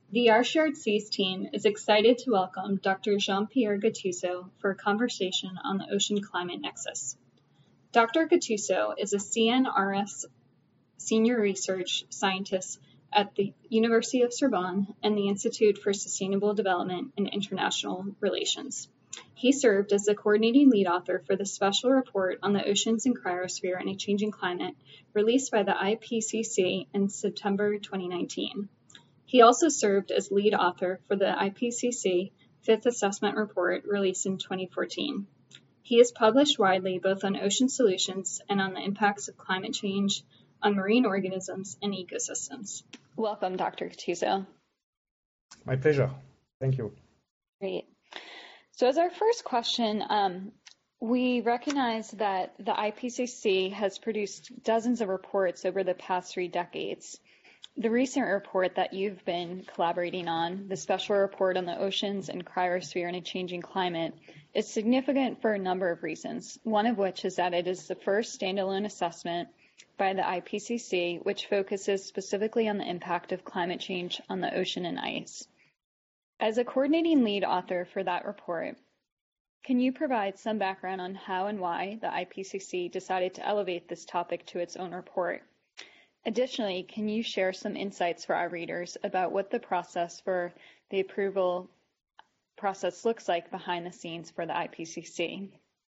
The Our Shared Seas team is excited to welcome Dr. Jean-Pierre Gattuso for a conversation on the ocean climate nexus. Dr. Gattuso is a CNRS senior research scientist at the University of Sorbonne and the Institute for Sustainable Development and International Relations. He served as the coordinating lead author for the special report on the oceans and cryosphere and a changing climate released by the IPCC in September 2019. He also served as lead author for the IPCC Fifth Assessment Report released in 2014. He is published widely both on ocean solutions and on the impacts of climate change on marine organisms and ecosystems. Welcome, Dr. Gattuso. My pleasure. Thank you. Great. So as our first question, we recognize that the IPCC has produced dozens of reports over the past 3 decades. The recent report that you've been collaborating on, the special report on the oceans and cryosphere in a changing climate, is significant for a number of reasons, one of which is that it is the first standalone assessment by the IPCC, which focuses specifically on the impact of climate change on the ocean and ice. As a coordinating lead author for that report, can you provide some background on how and why the IPCC decided to elevate this topic to its own report? Additionally, can you share some insights for our readers about what the process for the approval process looks like behind the scenes for the IPCC?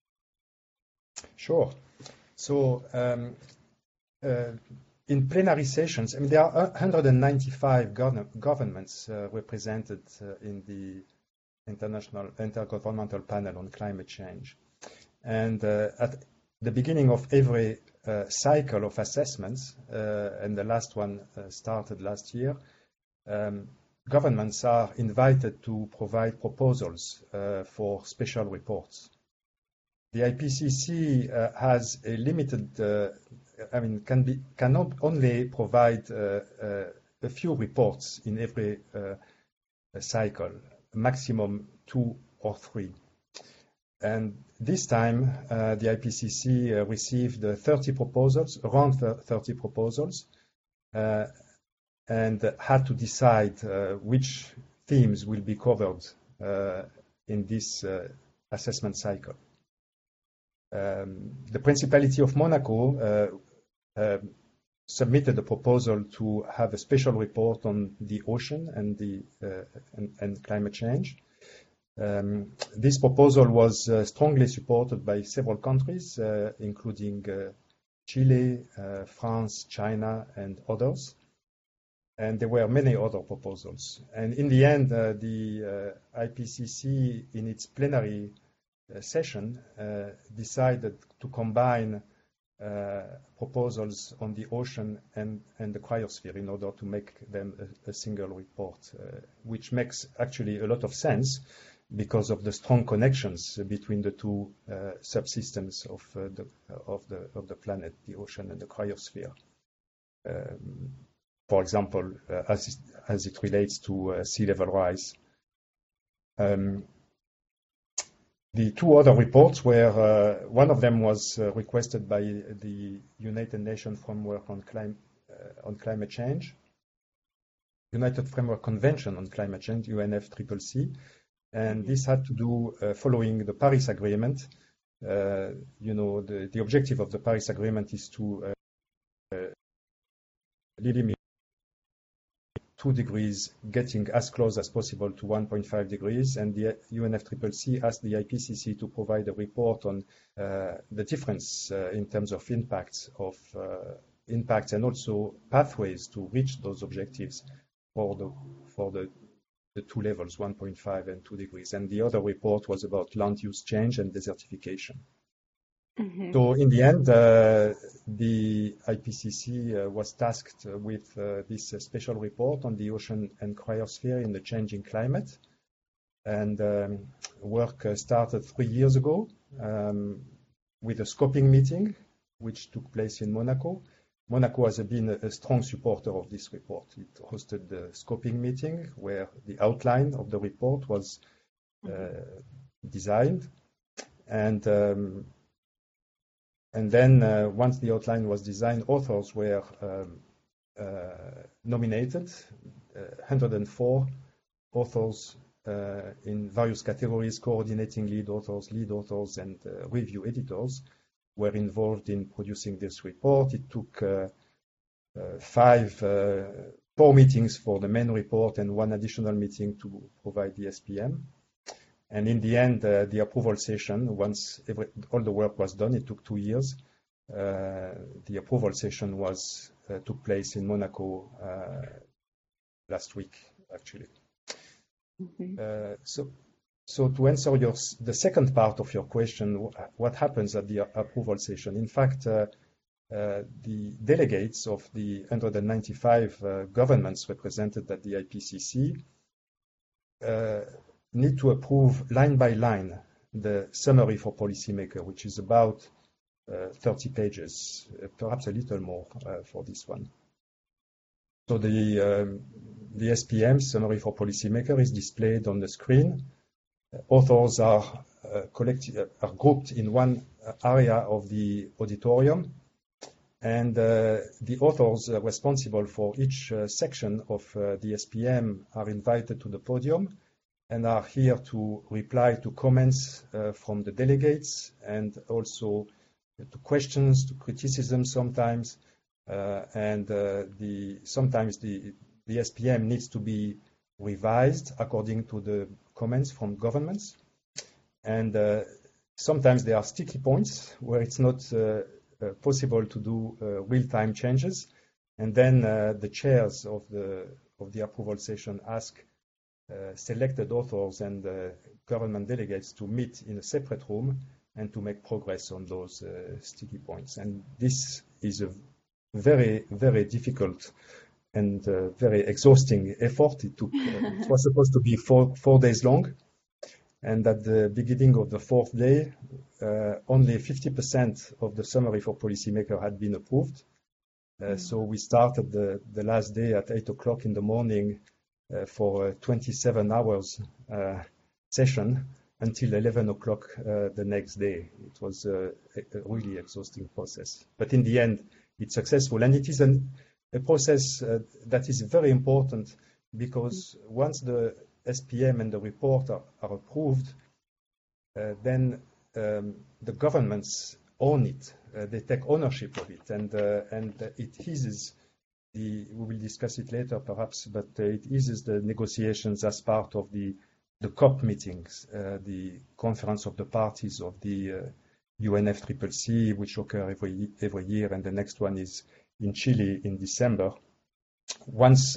Sure. So in plenary sessions, there are 195 governments represented in the International Intergovernmental Panel on Climate Change. And at the beginning of every cycle of assessments, and the last one started last year, governments are invited to provide proposals for special reports. The IPCC has a limited, cannot only provide a few reports in every cycle, maximum 2 or 3. And this time, the IPCC received 30 proposals, around 30 proposals, and had to decide which themes will be covered in this assessment cycle. The Principality of Monaco submitted a proposal to have a special report on the ocean and climate change. This proposal was strongly supported by several countries, including Chile, France, China, and others. And there were many other proposals. And in the end, the IPCC, in its plenary session, decided to combine proposals on the ocean and the cryosphere in order to make them a single report, which makes actually a lot of sense because of the strong connections between the two subsystems of the planet, the ocean and the cryosphere. For example, as it relates to sea level rise. The 2 other reports were, one of them was requested by the United Nations Framework on Climate Change, United Framework Convention on Climate Change, UNFCCC, and this had to do following the Paris Agreement. The objective of the Paris Agreement is to limit 2 degrees, getting as close as possible to 1.5 degrees, and the UNFCCC asked the IPCC to provide a report on the difference in terms of impacts and also pathways to reach those objectives for the 2 levels, 1.5 and 2 degrees. And the other report was about land use change and desertification. Mm-hmm. So in the end, the IPCC was tasked with this special report on the ocean and cryosphere in the changing climate. And work started 3 years ago with a scoping meeting, which took place in Monaco. Monaco has been a strong supporter of this report. It hosted the scoping meeting where the outline of the report was designed. And then once the outline was designed, authors were nominated 104 authors in various categories: coordinating lead authors, and review editors were involved in producing this report. It took 4 meetings for the main report and 1 additional meeting to provide the SPM. And in the end, the approval session, once all the work was done, it took 2 years. The approval session took place in Monaco last week, actually. Mm-hmm. So to answer the second part of your question, what happens at the approval session? In fact, the delegates of the 195 governments represented at the IPCC need to approve line by line the summary for policymaker, which is about 30 pages, perhaps a little more for this one. So the SPM, summary for policymaker, is displayed on the screen. Authors are grouped in one area of the auditorium, and the authors responsible for each section of the SPM are invited to the podium and are here to reply to comments from the delegates, and also to questions, to criticism sometimes, and sometimes the SPM needs to be revised according to the comments from governments. And sometimes there are sticky points where it's not possible to do real-time changes. And then the chairs of the approval session ask selected authors and government delegates to meet in a separate room and to make progress on those sticky points. And this is a very, very difficult and very exhausting effort. It was supposed to be four days long. And at the beginning of the 4th day, only 50% of the summary for policymaker had been approved. So we started the last day at 8 o'clock in the morning for a 27 hours session until 11 o'clock the next day. It was a really exhausting process. But in the end, it's successful. And it is a process that is very important, because once the SPM and the report are approved, then the governments own it. They take ownership of it, and it eases we will discuss it later perhaps, but it eases the negotiations as part of the COP meetings, the Conference of the Parties of the UNFCCC, which occur every year, and the next one is in Chile in December. Once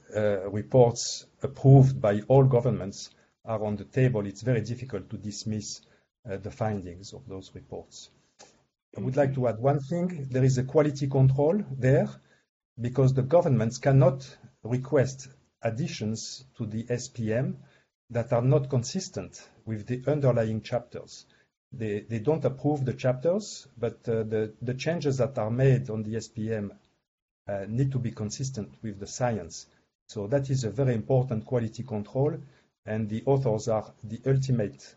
reports approved by all governments are on the table, it's very difficult to dismiss the findings of those reports. I would like to add one thing. There is a quality control there, because the governments cannot request additions to the SPM that are not consistent with the underlying chapters. They don't approve the chapters, but the changes that are made on the SPM need to be consistent with the science. So that is a very important quality control, and the authors are the ultimate,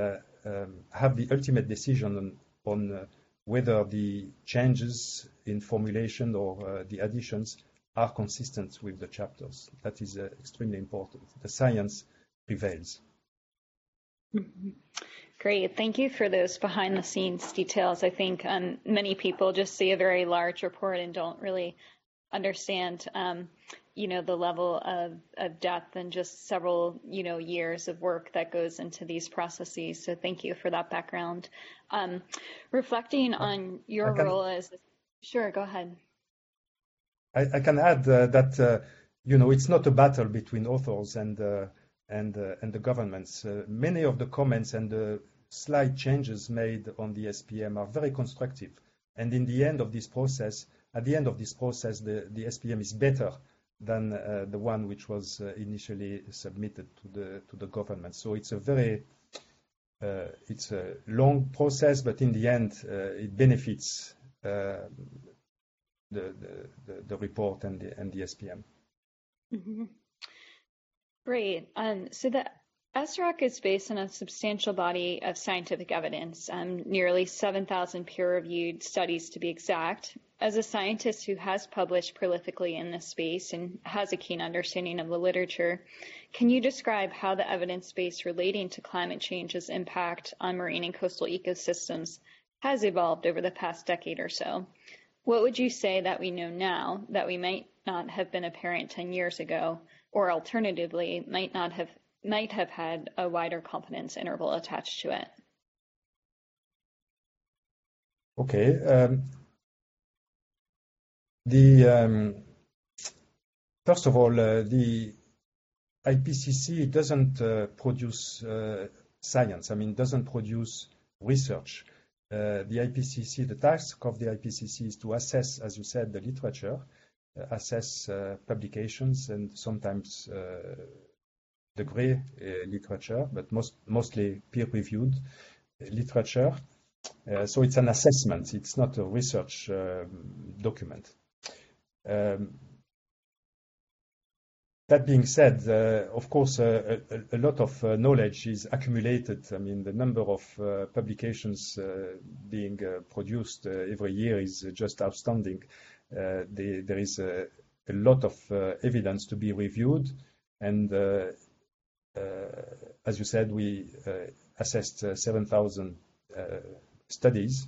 have the ultimate decision on whether the changes in formulation or the additions are consistent with the chapters. That is extremely important. The science prevails. Mm-hmm. Great. Thank you for those behind the scenes details. I think many people just see a very large report and don't really understand, the level of depth and just several, years of work that goes into these processes. So thank you for that background. Reflecting on your role as, sure, go ahead. I can add that, it's not a battle between authors and the governments. Many of the comments and the slight changes made on the SPM are very constructive. And at the end of this process, the SPM is better than the one which was initially submitted to the government. So it's it's a long process, but in the end, it benefits the report and the SPM. Mm-hmm. Great. So the SROC is based on a substantial body of scientific evidence, nearly 7,000 peer-reviewed studies to be exact, as a scientist who has published prolifically in this space and has a keen understanding of the literature, can you describe how the evidence base relating to climate change's impact on marine and coastal ecosystems has evolved over the past decade or so? What would you say that we know now that we might not have been apparent 10 years ago, or alternatively might have had a wider confidence interval attached to it? Okay. First of all, the IPCC doesn't produce science. I mean, doesn't produce research. The IPCC, the task of the IPCC is to assess, as you said, the literature, assess publications, and sometimes the gray literature, but mostly peer-reviewed literature. So it's an assessment. It's not a research document. That being said, of course, a lot of knowledge is accumulated. I mean, the number of publications being produced every year is just outstanding. There is a lot of evidence to be reviewed, and as you said, we assessed 7,000 studies.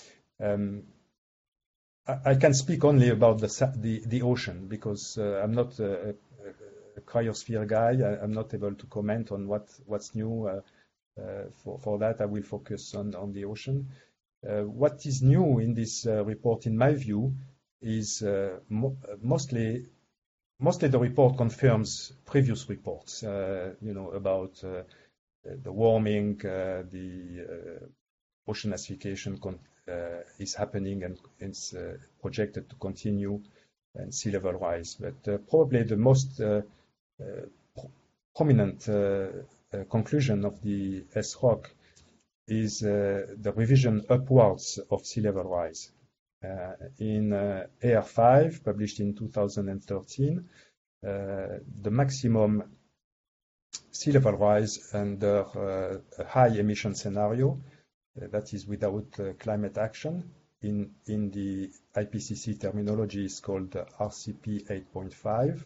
I can speak only about the ocean because I'm not a cryosphere guy. I'm not able to comment on what's new. For that, I will focus on the ocean. What is new in this report, in my view, is mostly the report confirms previous reports. About the warming, the ocean acidification is happening and it's projected to continue, and sea level rise. But probably the most prominent conclusion of the SROC is the revision upwards of sea level rise. In AR5, published in 2013, the maximum sea level rise under a high emission scenario, that is without climate action, in the IPCC terminology is called RCP 8.5.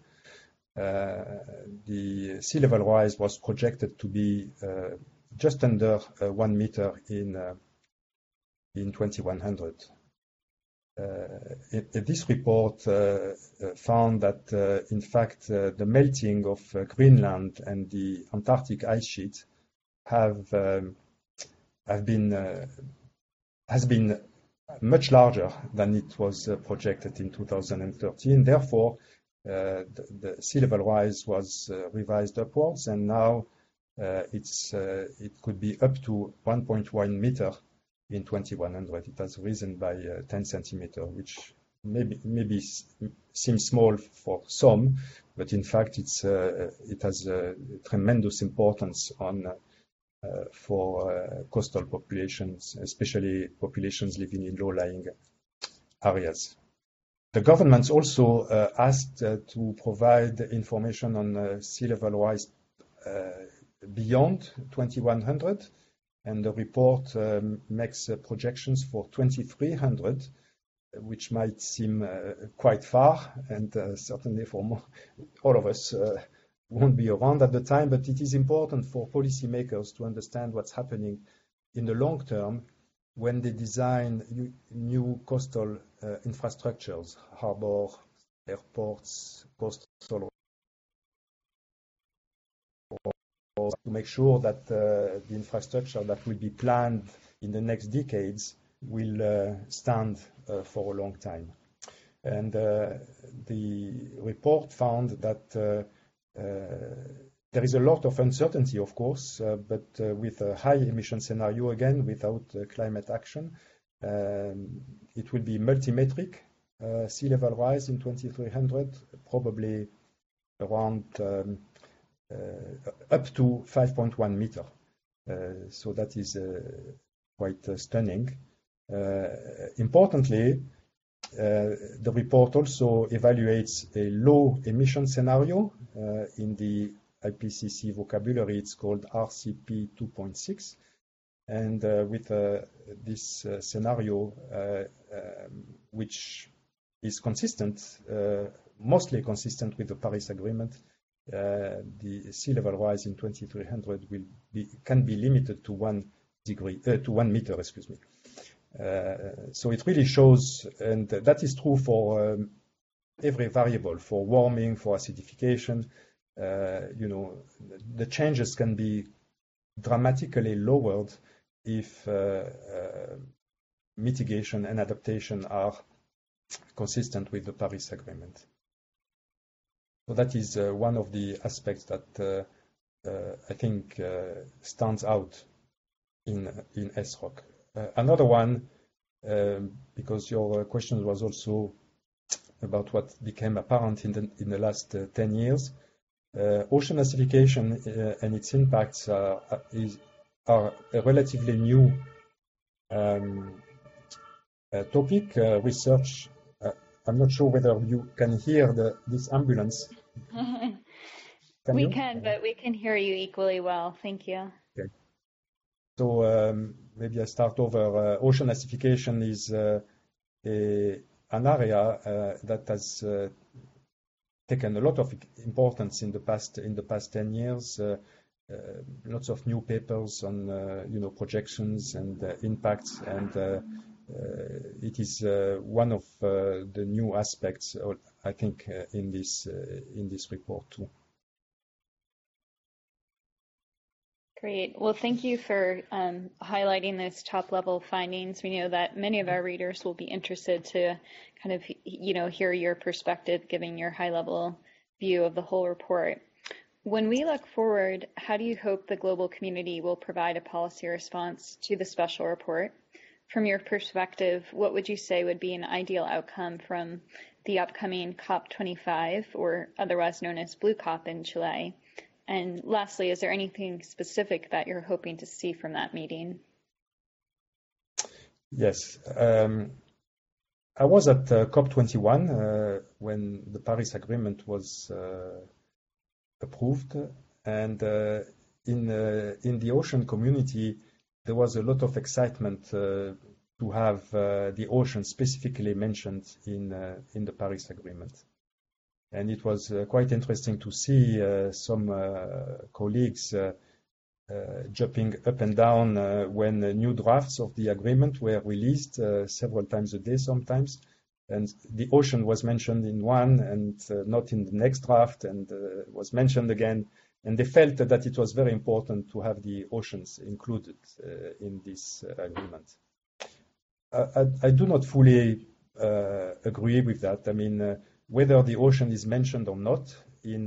The sea level rise was projected to be just under 1 meter in 2100. This report found that, in fact, the melting of Greenland and the Antarctic ice sheet has been much larger than it was projected in 2013. Therefore, the sea level rise was revised upwards, and now it could be up to 1.1 meter in 2100. It has risen by 10 centimeters, which maybe seems small for some, but in fact it has a tremendous importance for coastal populations, especially populations living in low-lying areas. The governments also asked to provide information on sea level rise beyond 2100, and the report makes projections for 2300, which might seem quite far, and certainly for all of us won't be around at the time, but it is important for policymakers to understand what's happening in the long term when they design new coastal infrastructures, harbor, airports, coastal, to make sure that the infrastructure that will be planned in the next decades will stand for a long time. And the report found that there is a lot of uncertainty, of course, but with a high emission scenario, again, without climate action, it will be multimetric sea level rise in 2300, probably around up to 5.1 meter. So that is quite stunning. Importantly, the report also evaluates a low emission scenario. In the IPCC vocabulary, it's called RCP 2.6. And with this scenario, which is consistent, mostly consistent with the Paris Agreement. The sea level rise in 2300 can be limited to 1 meter, excuse me. So it really shows, and that is true for every variable, for warming, for acidification. The changes can be dramatically lowered if mitigation and adaptation are consistent with the Paris Agreement. So that is one of the aspects that I think stands out in SROC. Another one, because your question was also about what became apparent in the last 10 years, ocean acidification and its impacts are a relatively new topic. Research. I'm not sure whether you can hear this ambulance. But we can hear you equally well. Thank you. Okay. So maybe I start over. Ocean acidification is an area that has taken a lot of importance in the past 10 years. Lots of new papers on projections and impacts, and it is one of the new aspects, I think, in this report too. Great. Well, thank you for highlighting those top-level findings. We know that many of our readers will be interested to kind of, hear your perspective, giving your high-level view of the whole report. When we look forward, how do you hope the global community will provide a policy response to the special report? From your perspective, what would you say would be an ideal outcome from the upcoming COP25, or otherwise known as Blue COP in Chile? And lastly, is there anything specific that you're hoping to see from that meeting? Yes. I was at COP21 when the Paris Agreement was approved. And in the ocean community, there was a lot of excitement to have the ocean specifically mentioned in the Paris Agreement. And it was quite interesting to see some colleagues jumping up and down when new drafts of the agreement were released several times a day sometimes. And the ocean was mentioned in one and not in the next draft, and was mentioned again. And they felt that it was very important to have the oceans included in this agreement. I do not fully agree with that. I mean, whether the ocean is mentioned or not in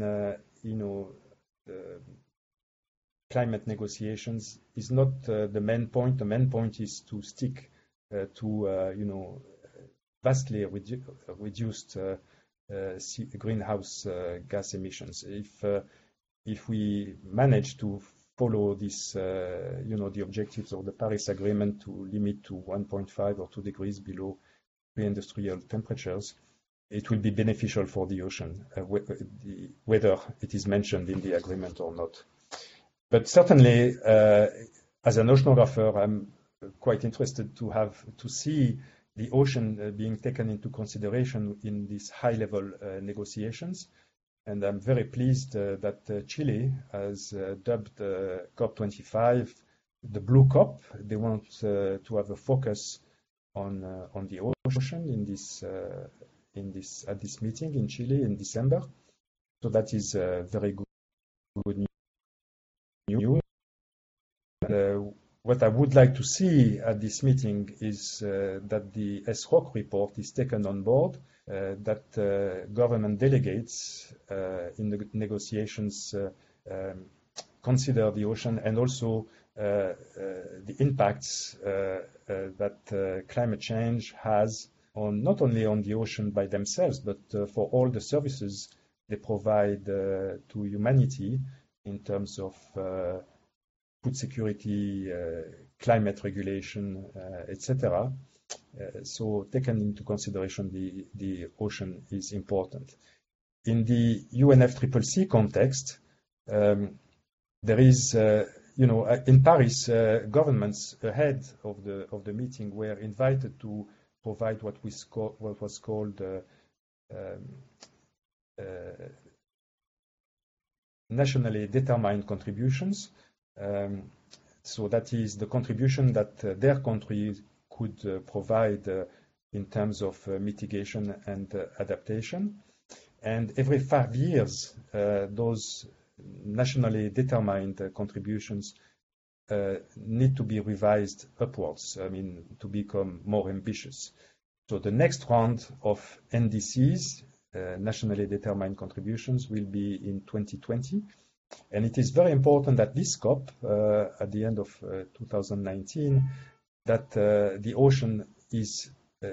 climate negotiations is not the main point. The main point is to stick to vastly reduced greenhouse gas emissions. If we manage to follow this, the objectives of the Paris Agreement to limit to 1.5 or 2 degrees below pre-industrial temperatures, it will be beneficial for the ocean, whether it is mentioned in the agreement or not. But certainly, as an oceanographer, I'm quite interested to see the ocean being taken into consideration in these high-level negotiations. And I'm very pleased that Chile has dubbed COP25 the Blue COP. They want to have a focus on the ocean at this meeting in Chile in December. So that is very good news. What I would like to see at this meeting is that the SROC report is taken on board, that government delegates in the negotiations consider the ocean, and also the impacts that climate change has on not only on the ocean by themselves, but for all the services they provide to humanity in terms of food security, climate regulation, etc. So taken into consideration, the ocean is important. In the UNFCCC context, there is, in Paris, governments ahead of the meeting were invited to provide what was called nationally determined contributions. So that is the contribution that their country could provide in terms of mitigation and adaptation. And every 5 years, those nationally determined contributions need to be revised upwards, to become more ambitious. So the next round of NDCs, nationally determined contributions, will be in 2020. And it is very important that this COP, at the end of 2019, that the ocean is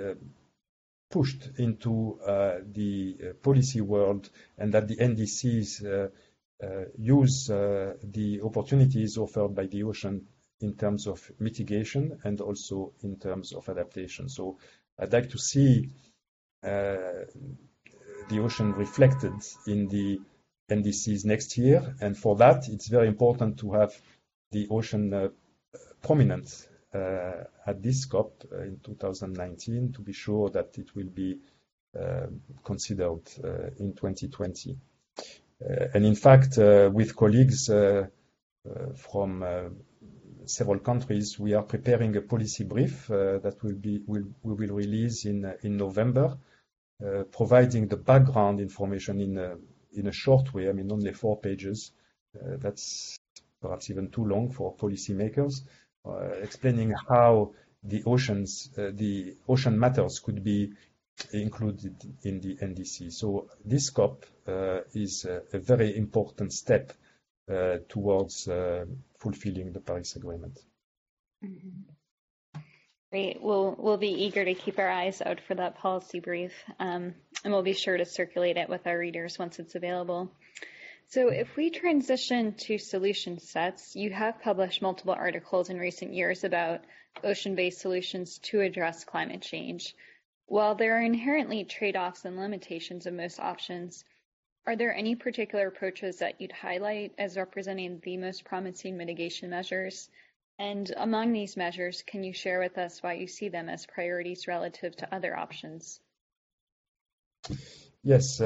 pushed into the policy world, and that the NDCs use the opportunities offered by the ocean in terms of mitigation and also in terms of adaptation. So I'd like to see the ocean reflected in the NDCs next year, and for that it's very important to have the ocean prominent at this COP in 2019 to be sure that it will be considered in 2020. And in fact, with colleagues from several countries, we are preparing a policy brief that we will release in November, providing the background information in a short way. Only 4 pages. That's perhaps even too long for policymakers. Explaining how the ocean matters could be included in the NDC. So this COP is a very important step towards fulfilling the Paris Agreement. Mm-hmm. Great. We'll be eager to keep our eyes out for that policy brief, and we'll be sure to circulate it with our readers once it's available. So if we transition to solution sets, you have published multiple articles in recent years about ocean-based solutions to address climate change. While there are inherently trade-offs and limitations of most options, are there any particular approaches that you'd highlight as representing the most promising mitigation measures? And among these measures, can you share with us why you see them as priorities relative to other options? Yes.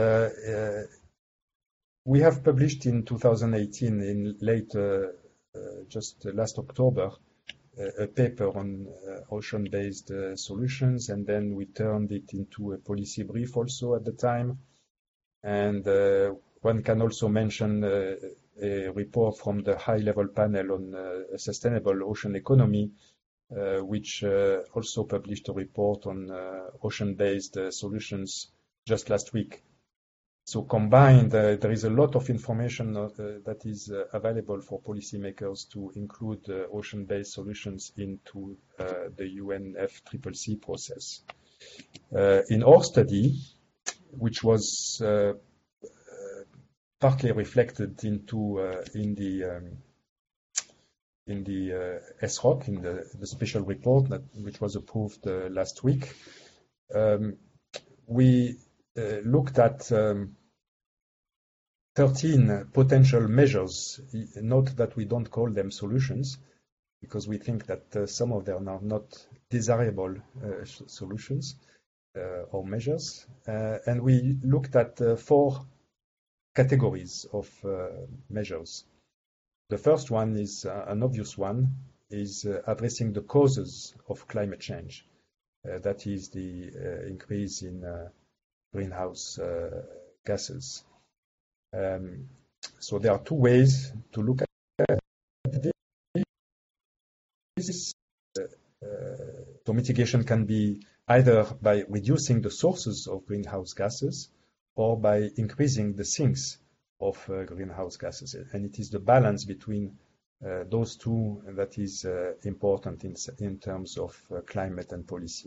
We have published in 2018, in late, just last October, a paper on ocean-based solutions, and then we turned it into a policy brief also at the time. And one can also mention a report from the high-level panel on a sustainable ocean economy, which also published a report on ocean-based solutions just last week. So combined, there is a lot of information that is available for policymakers to include ocean-based solutions into the UNFCCC process. In our study, which was partly reflected into in the SROC, in the special report which was approved last week, we looked at 13 potential measures. Note that we don't call them solutions, because we think that some of them are not desirable solutions or measures. And we looked at 4 categories of measures. The first one is an obvious one, is addressing the causes of climate change. That is the increase in greenhouse gases. So there are 2 ways to look at this. So mitigation can be either by reducing the sources of greenhouse gases or by increasing the sinks of greenhouse gases. And it is the balance between those 2 that is important in terms of climate and policy.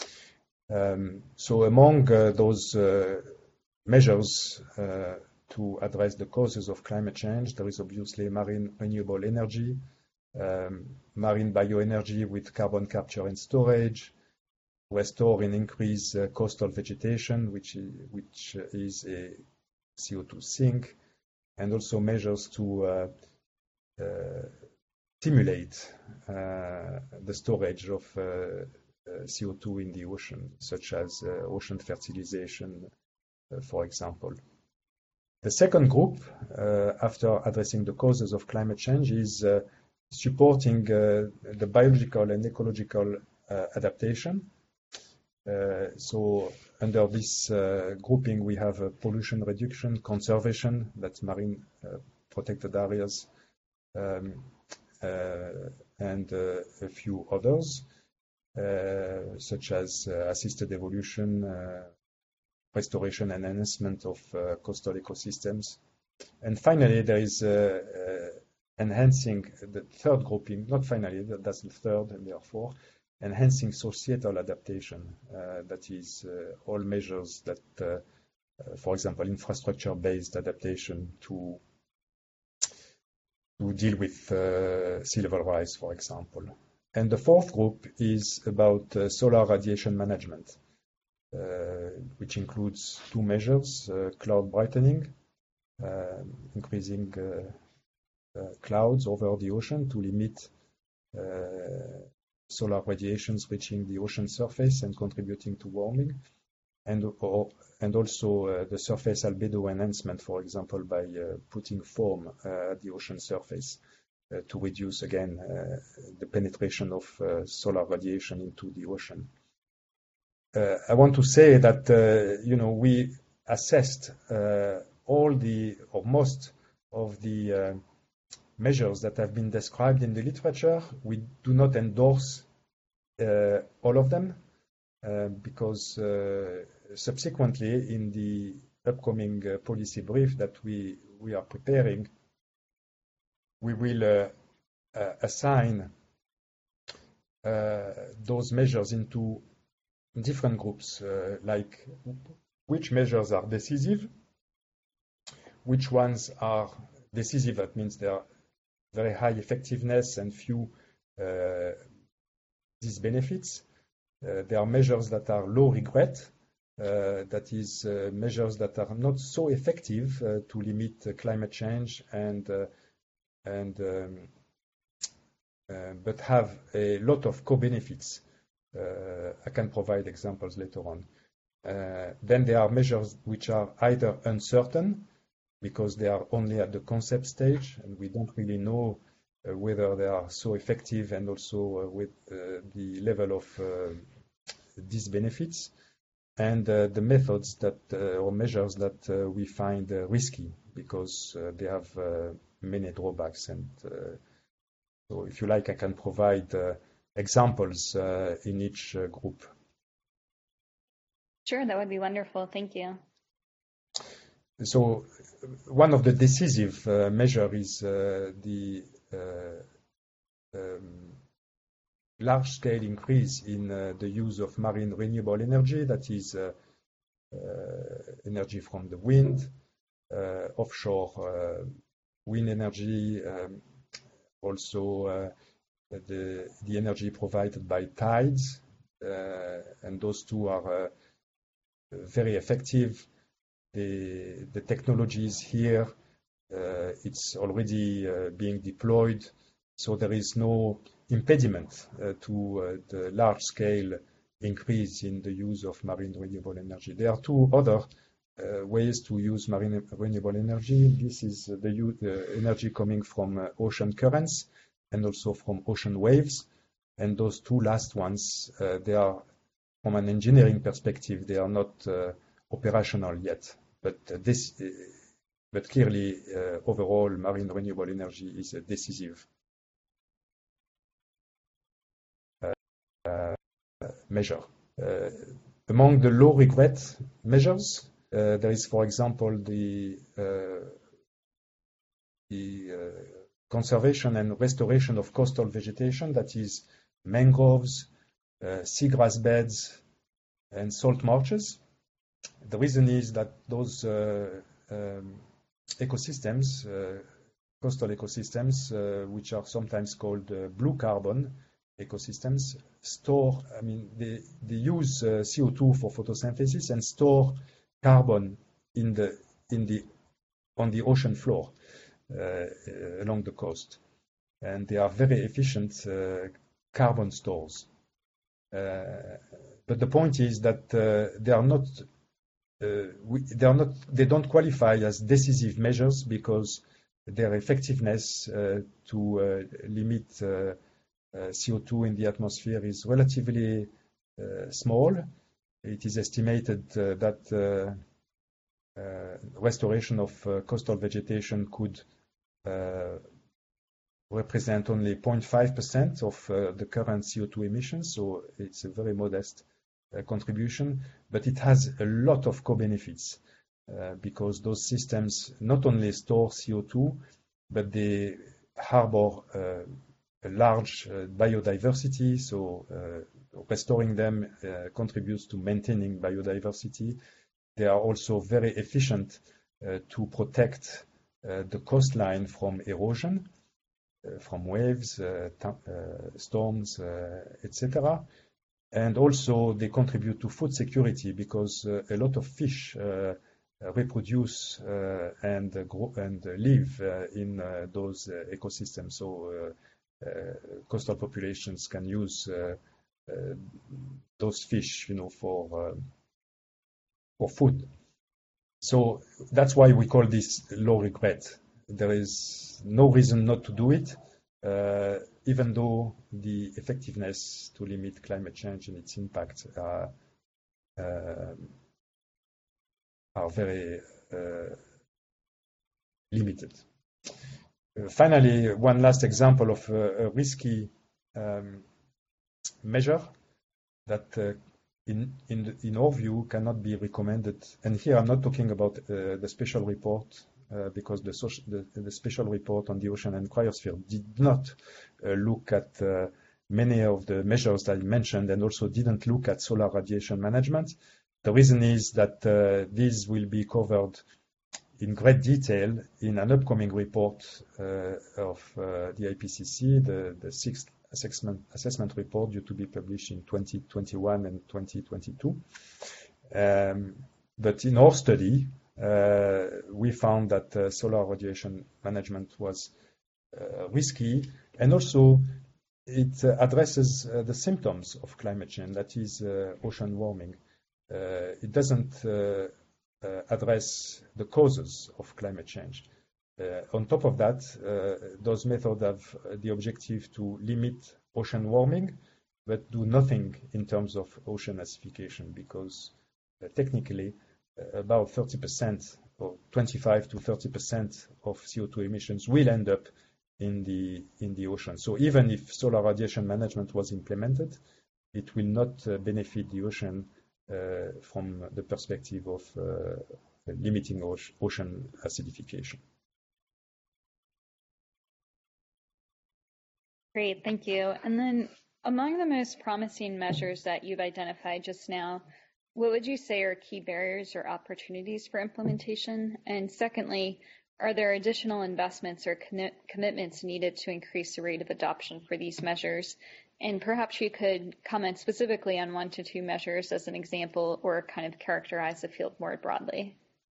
So among those measures to address the causes of climate change, there is obviously marine renewable energy, marine bioenergy with carbon capture and storage, restore and increase coastal vegetation, which is a CO2 sink, and also measures to stimulate the storage of CO2 in the ocean, such as ocean fertilization, for example. The second group, after addressing the causes of climate change, is supporting the biological and ecological adaptation. So under this grouping, we have pollution reduction, conservation, that's marine protected areas, and a few others, such as assisted evolution, restoration and enhancement of coastal ecosystems. And finally, there is enhancing the third grouping, not finally, that's the third, and therefore, enhancing societal adaptation. That is all measures that, for example, infrastructure-based adaptation to deal with sea level rise, for example. And the fourth group is about solar radiation management, which includes two measures, cloud brightening, increasing clouds over the ocean to limit solar radiations reaching the ocean surface and contributing to warming, and also the surface albedo enhancement, for example, by putting foam at the ocean surface to reduce, again, the penetration of solar radiation into the ocean. I want to say that, we assessed all or most of the measures that have been described in the literature. We do not endorse all of them because subsequently in the upcoming policy brief that we are preparing, we will assign those measures into different groups, like which measures are decisive, which ones are decisive, that means they are very high effectiveness and few disbenefits. There are measures that are low regret, that is measures that are not so effective to limit climate change but have a lot of co-benefits. I can provide examples later on. Then there are measures which are either uncertain because they are only at the concept stage and we don't really know whether they are so effective and also with the level of disbenefits, and the methods that or measures that we find risky because they have many drawbacks. And so if you like, I can provide examples in each group. Sure, that would be wonderful. Thank you. So one of the decisive measures is the large-scale increase in the use of marine renewable energy, that is energy from the wind, offshore wind energy, also the energy provided by tides, and those two are very effective. The technology is here, it's already being deployed, so there is no impediment to the large-scale increase in the use of marine renewable energy. There are two other ways to use marine renewable energy. This is the energy coming from ocean currents and also from ocean waves. And those two last ones, they are, from an engineering perspective, they are not operational yet. But clearly, overall, marine renewable energy is a decisive measure. Among the low regret measures, there is, for example, the conservation and restoration of coastal vegetation, that is mangroves, seagrass beds, and salt marshes. The reason is that those ecosystems, coastal ecosystems, which are sometimes called blue carbon ecosystems, they use CO2 for photosynthesis and store carbon on the ocean floor along the coast, and they are very efficient carbon stores. But the point is that they don't qualify as decisive measures because their effectiveness to limit CO2 in the atmosphere is relatively small. It is estimated that restoration of coastal vegetation could represent only 0.5% of the current CO2 emissions, so it's a very modest contribution, but it has a lot of co-benefits because those systems not only store CO2, but they harbor a large biodiversity, so restoring them contributes to maintaining biodiversity. They are also very efficient to protect the coastline from erosion, from waves, storms, etc. And also they contribute to food security because a lot of fish reproduce and grow and live in those ecosystems. So coastal populations can use those fish, for food. So that's why we call this low regret. There is no reason not to do it, even though the effectiveness to limit climate change and its impact are very limited. Finally, one last example of a risky measure that in our view cannot be recommended. And here I'm not talking about the special report because the special report on the ocean and cryosphere did not look at many of the measures that I mentioned and also didn't look at solar radiation management. The reason is that these will be covered in great detail in an upcoming report of the IPCC, the sixth assessment report due to be published in 2021 and 2022. But in our study, we found that solar radiation management was risky, and also it addresses the symptoms of climate change, that is ocean warming. It doesn't address the causes of climate change. On top of that, those methods have the objective to limit ocean warming, but do nothing in terms of ocean acidification, because technically about 30% or 25 to 30% of CO2 emissions will end up in the ocean. So even if solar radiation management was implemented, it will not benefit the ocean from the perspective of limiting ocean acidification. Great, thank you. And then among the most promising measures that you've identified just now, what would you say are key barriers or opportunities for implementation? And secondly, are there additional investments or commitments needed to increase the rate of adoption for these measures? And perhaps you could comment specifically on 1 to 2 measures as an example, or kind of characterize the field more broadly.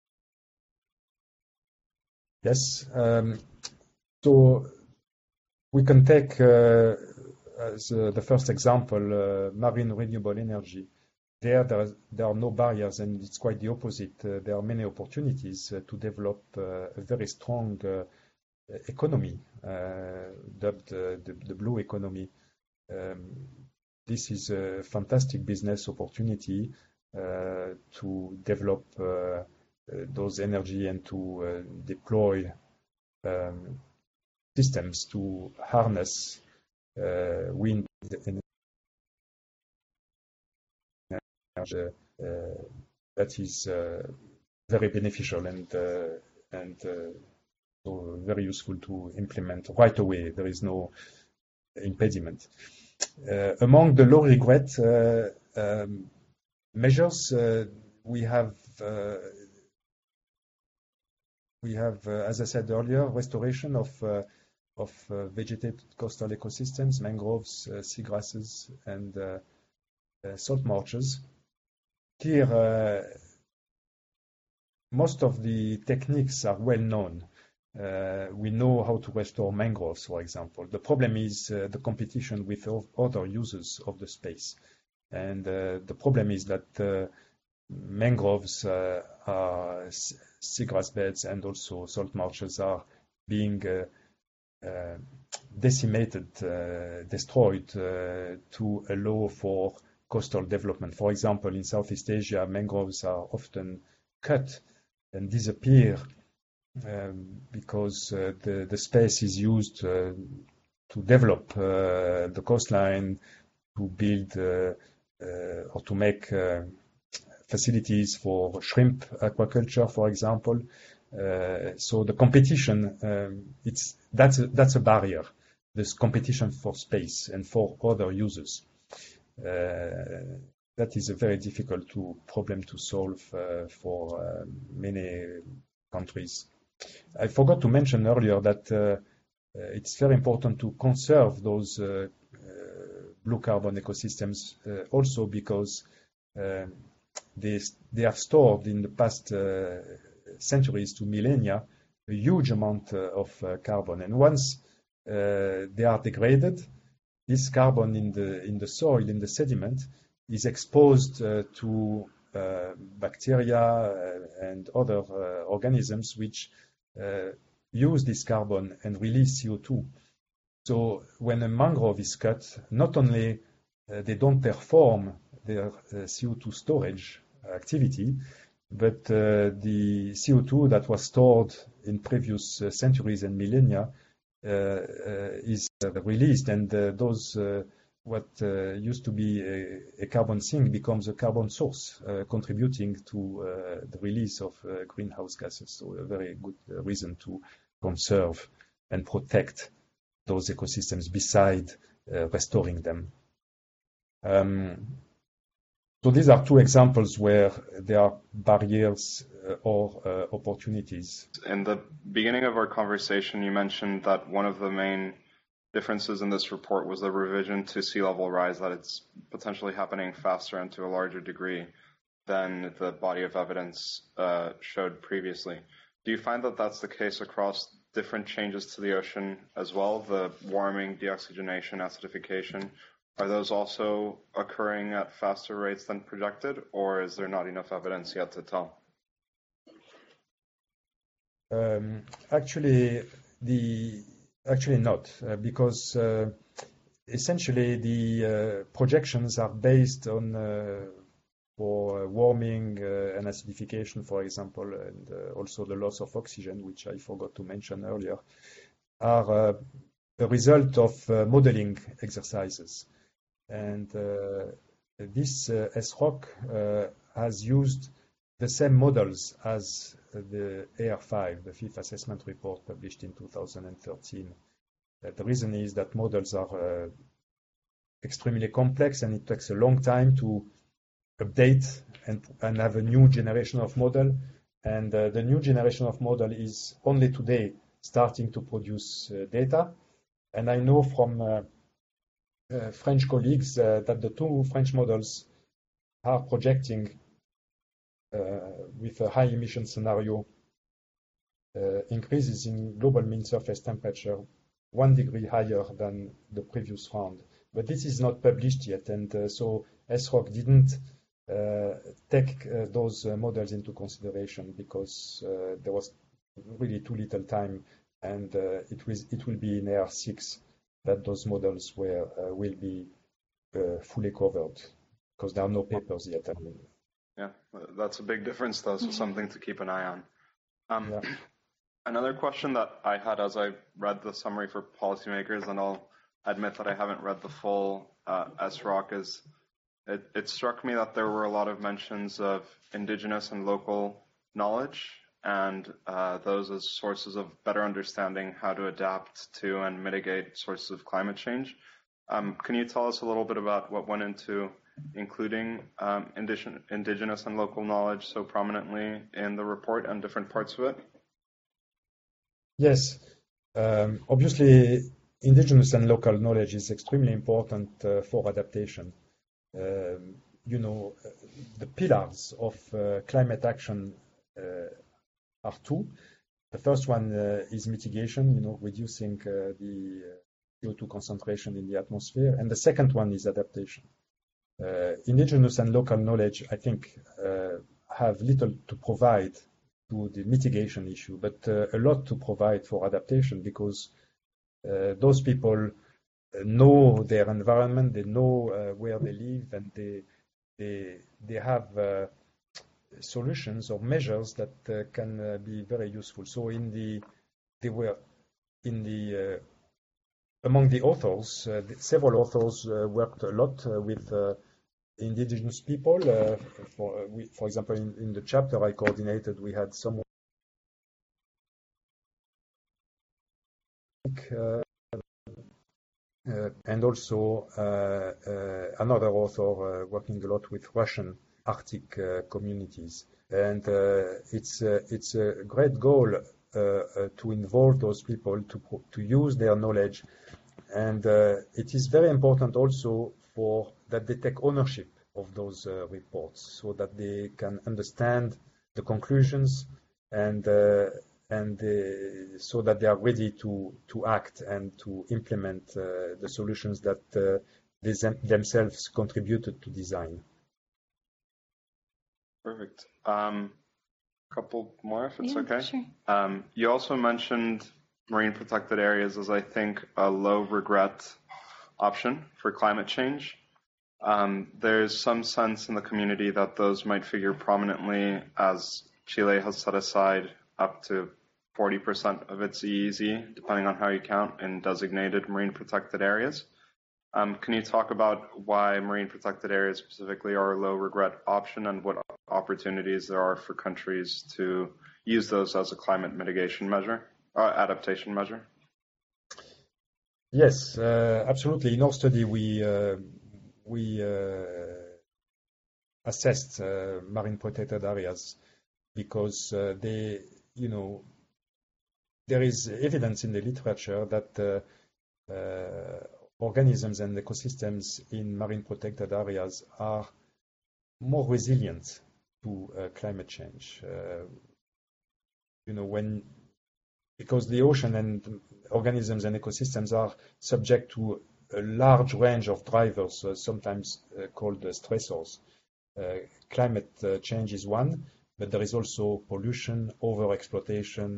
Yes. So we can take as the first example marine renewable energy. There are no barriers, and it's quite the opposite. There are many opportunities to develop a very strong economy, dubbed the blue economy. This is a fantastic business opportunity to develop those energy and to deploy systems to harness wind energy that is very beneficial and so very useful to implement right away. There is no impediment. Among the low regret measures, we have, as I said earlier, restoration of vegetated coastal ecosystems, mangroves, seagrasses, and salt marshes. Here, most of the techniques are well known. We know how to restore mangroves, for example. The problem is the competition with other users of the space. And the problem is that mangroves, seagrass beds, and also salt marshes are being decimated, destroyed to allow for coastal development. For example, in Southeast Asia, mangroves are often cut and disappear because the space is used to develop the coastline, to build or to make facilities for shrimp aquaculture, for example. So the competition, that's a barrier. This competition for space and for other users. That is a very difficult problem to solve for many countries. I forgot to mention earlier that it's very important to conserve those blue carbon ecosystems also because they have stored in the past centuries to millennia a huge amount of carbon. And once they are degraded, this carbon in the soil, in the sediment, is exposed to bacteria and other organisms which use this carbon and release CO2. So when a mangrove is cut, not only they don't perform their CO2 storage activity, but the CO2 that was stored in previous centuries and millennia is released, and those what used to be a carbon sink becomes a carbon source, contributing to the release of greenhouse gases. So a very good reason to conserve and protect those ecosystems beside restoring them. So these are two examples where there are barriers or opportunities. In the beginning of our conversation, you mentioned that one of the main differences in this report was the revision to sea level rise, that it's potentially happening faster and to a larger degree than the body of evidence showed previously. Do you find that that's the case across different changes to the ocean as well, the warming, deoxygenation, acidification? Are those also occurring at faster rates than projected, or is there not enough evidence yet to tell? Actually not, because essentially the projections are based on for warming and acidification, for example, and also the loss of oxygen, which I forgot to mention earlier, are a result of modeling exercises. And this SROC has used the same models as the AR5, the Fifth Assessment Report published in 2013. The reason is that models are extremely complex, and it takes a long time to update and have a new generation of model. And the new generation of model is only today starting to produce data. And I know from French colleagues that the two French models are projecting with a high emission scenario increases in global mean surface temperature 1 degree higher than the previous round. But this is not published yet, and so SROC didn't take those models into consideration because there was really too little time, and it will be in AR6 that those models will be fully covered, because there are no papers yet. Yeah, that's a big difference, though, so something to keep an eye on. Yeah. Another question that I had as I read the summary for policymakers, and I'll admit that I haven't read the full SROC, is it struck me that there were a lot of mentions of indigenous and local knowledge, and those as sources of better understanding how to adapt to and mitigate sources of climate change. Can you tell us a little bit about what went into including indigenous and local knowledge so prominently in the report and different parts of it? Yes. Obviously, indigenous and local knowledge is extremely important for adaptation. The pillars of climate action are two. The first one is mitigation, reducing the CO2 concentration in the atmosphere. And the second one is adaptation. indigenous and local knowledge, I think, have little to provide to the mitigation issue, but a lot to provide for adaptation, because those people know their environment, they know where they live, and they have solutions or measures that can be very useful. So among the authors, several authors worked a lot with indigenous people. For example, in the chapter I coordinated, we had someone and also another author working a lot with Russian Arctic communities. And it's a great goal to involve those people, to use their knowledge. And it is very important also that they take ownership of those reports, so that they can understand the conclusions and so that they are ready to act and to implement the solutions that they themselves contributed to design. Perfect. Couple more, if it's okay. Sure. You also mentioned marine protected areas as, I think, a low regret option for climate change. There's some sense in the community that those might figure prominently, as Chile has set aside up to 40% of its EEZ, depending on how you count, in designated marine protected areas. Can you talk about why marine protected areas specifically are a low regret option, and what opportunities there are for countries to use those as a climate mitigation measure, adaptation measure? Yes, absolutely. In our study, we assessed marine protected areas because there is evidence in the literature that organisms and ecosystems in marine protected areas are more resilient to climate change. Because the ocean and organisms and ecosystems are subject to a large range of drivers, sometimes called stressors. Climate change is one, but there is also pollution, overexploitation,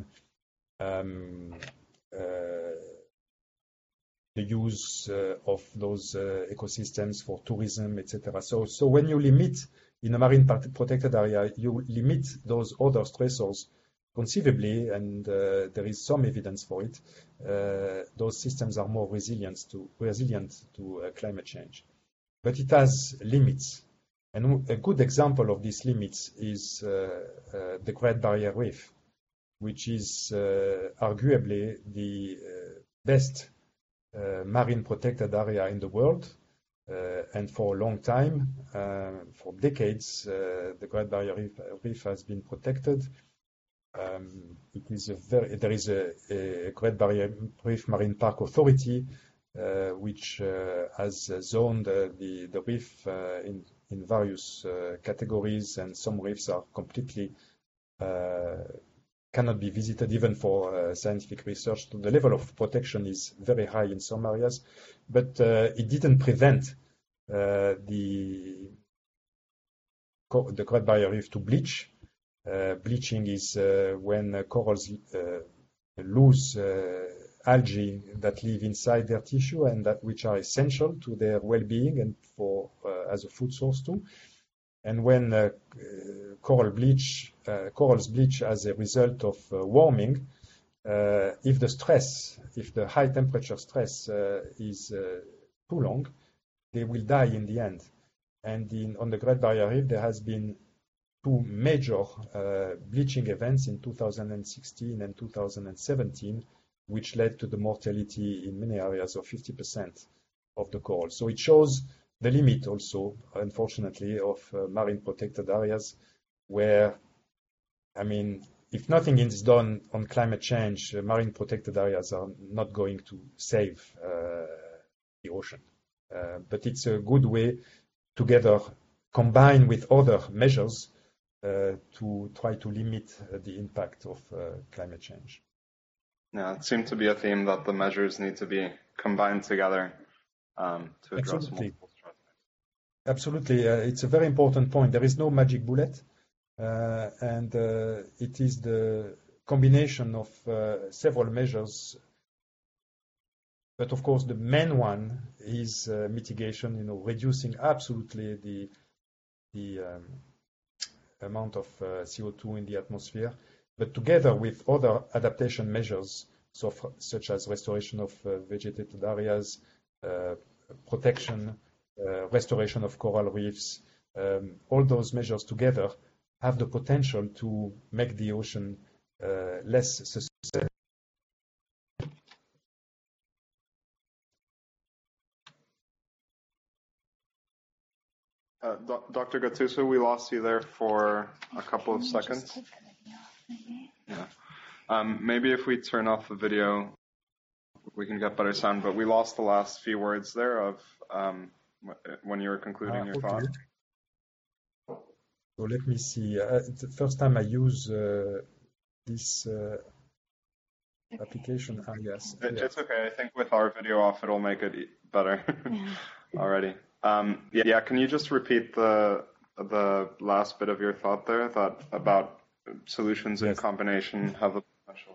the use of those ecosystems for tourism, etc. So when you limit in a marine protected area, you limit those other stressors conceivably, and there is some evidence for it. Those systems are more resilient to climate change. But it has limits. And a good example of these limits is the Great Barrier Reef, which is arguably the best marine protected area in the world. And for a long time, for decades, the Great Barrier Reef has been protected. There is a Great Barrier Reef Marine Park Authority, which has zoned the reef in various categories, and some reefs are completely cannot be visited even for scientific research. The level of protection is very high in some areas, but it didn't prevent the Great Barrier Reef to bleach. Bleaching is when corals lose algae that live inside their tissue and which are essential to their well-being and as a food source too. And when corals bleach as a result of warming, if the high temperature stress is too long, they will die in the end. And on the Great Barrier Reef, there has been two major bleaching events in 2016 and 2017, which led to the mortality in many areas of 50% of the coral. So it shows the limit also, unfortunately, of marine protected areas where, if nothing is done on climate change, marine protected areas are not going to save the ocean. But it's a good way together, combined with other measures, to try to limit the impact of climate change. Yeah, it seemed to be a theme that the measures need to be combined together to address Absolutely. multiple threats. Absolutely. It's a very important point. There is no magic bullet, and it is the combination of several measures. But of course, the main one is mitigation, reducing absolutely the amount of CO2 in the atmosphere, but together with other adaptation measures, such as restoration of vegetated areas, protection, restoration of coral reefs, all those measures together have the potential to make the ocean less susceptible. Dr. Gattuso, we lost you there for a couple of seconds. Yeah. Maybe if we turn off the video, we can get better sound, but we lost the last few words there of when you were concluding your thought. So let me see. The first time I use this application, yes. It's okay. I think with our video off, it'll make it better already. Yeah, can you just repeat the last bit of your thought there, that about solutions in combination have the potential?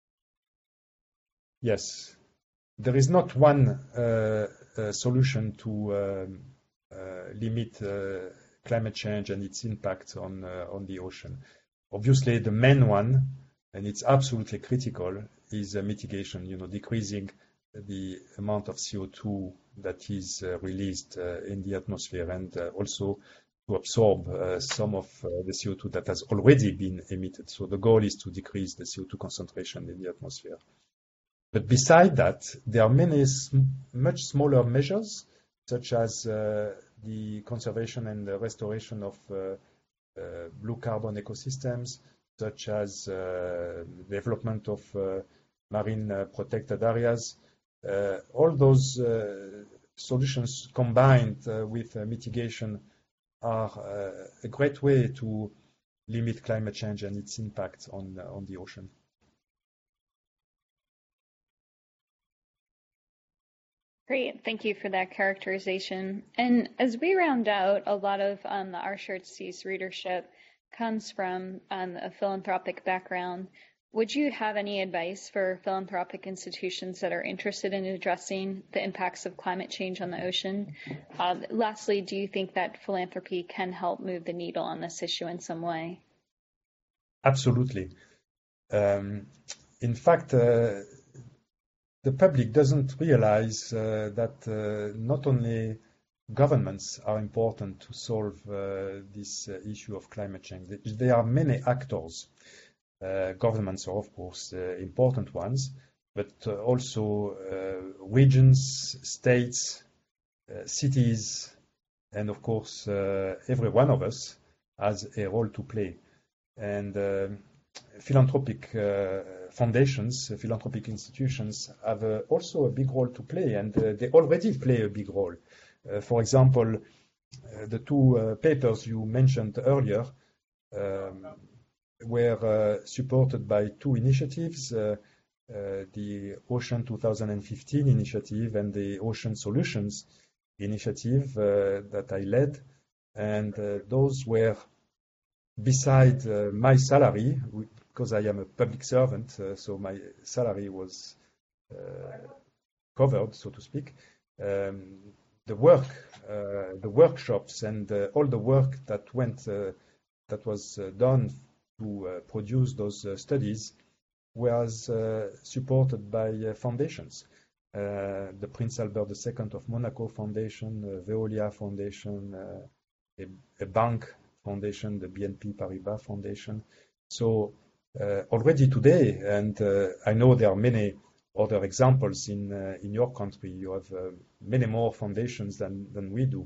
Yes. There is not one solution to limit climate change and its impact on the ocean. Obviously, the main one, and it's absolutely critical, is mitigation, decreasing the amount of CO2 that is released in the atmosphere, and also to absorb some of the CO2 that has already been emitted. So the goal is to decrease the CO2 concentration in the atmosphere. But beside that, there are many much smaller measures, such as the conservation and the restoration of blue carbon ecosystems, such as development of marine protected areas. All those solutions combined with mitigation are a great way to limit climate change and its impact on the ocean. Great, thank you for that characterization. And as we round out, a lot of the Our Shared Seas readership comes from a philanthropic background. Would you have any advice for philanthropic institutions that are interested in addressing the impacts of climate change on the ocean? Lastly, do you think that philanthropy can help move the needle on this issue in some way? Absolutely. In fact, the public doesn't realize that not only governments are important to solve this issue of climate change. There are many actors. Governments are, of course, important ones, but also regions, states, cities, and of course, every one of us has a role to play. And philanthropic foundations, philanthropic institutions have also a big role to play, and they already play a big role. For example, the two papers you mentioned earlier were supported by two initiatives, the Ocean 2015 initiative and the Ocean Solutions initiative that I led. And those were, beside my salary, because I am a public servant, so my salary was covered, so to speak, the work, the workshops, and all the work that was done to produce those studies was supported by foundations. The Prince Albert II of Monaco Foundation, Veolia Foundation, a bank foundation, the BNP Paribas Foundation. So already today, and I know there are many other examples in your country, you have many more foundations than we do.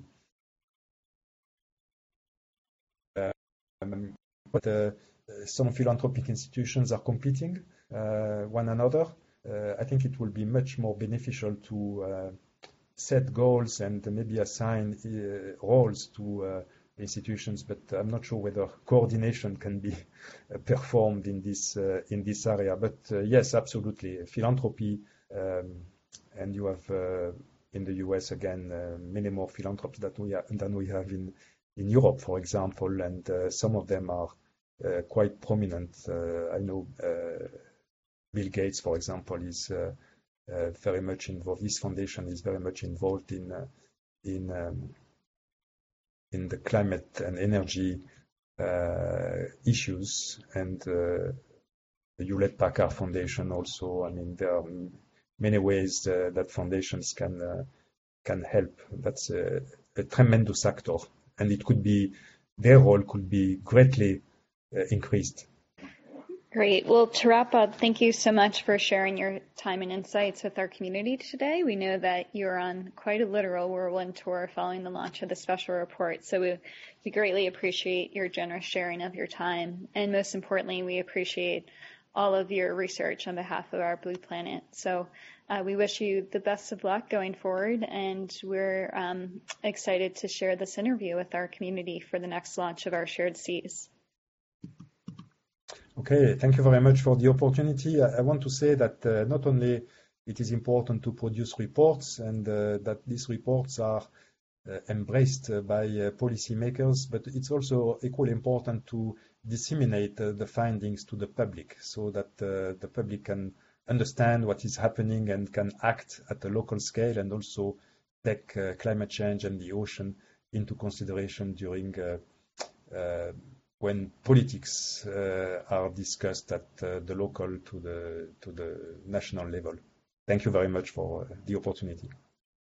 But some philanthropic institutions are competing one another. I think it will be much more beneficial to set goals and maybe assign roles to institutions, but I'm not sure whether coordination can be performed in this area. But yes, absolutely, philanthropy, and you have in the US, again, many more philanthropists than we have in Europe, for example, and some of them are quite prominent. I know Bill Gates, for example, is very much involved. His foundation is very much involved in the climate and energy issues, and the Hewlett-Packard Foundation also. I mean, there are many ways that foundations can help. That's a tremendous actor, and it could be their role could be greatly increased. Great. Well, to wrap up, thank you so much for sharing your time and insights with our community today. We know that you're on quite a literal whirlwind tour following the launch of the special report, so we greatly appreciate your generous sharing of your time. And most importantly, we appreciate all of your research on behalf of our Blue Planet. So we wish you the best of luck going forward, and we're excited to share this interview with our community for the next launch of our Shared Seas. Okay, thank you very much for the opportunity. I want to say that not only it is important to produce reports and that these reports are embraced by policymakers, but it's also equally important to disseminate the findings to the public so that the public can understand what is happening and can act at a local scale, and also take climate change and the ocean into consideration during when politics are discussed at the local to the national level. Thank you very much for the opportunity.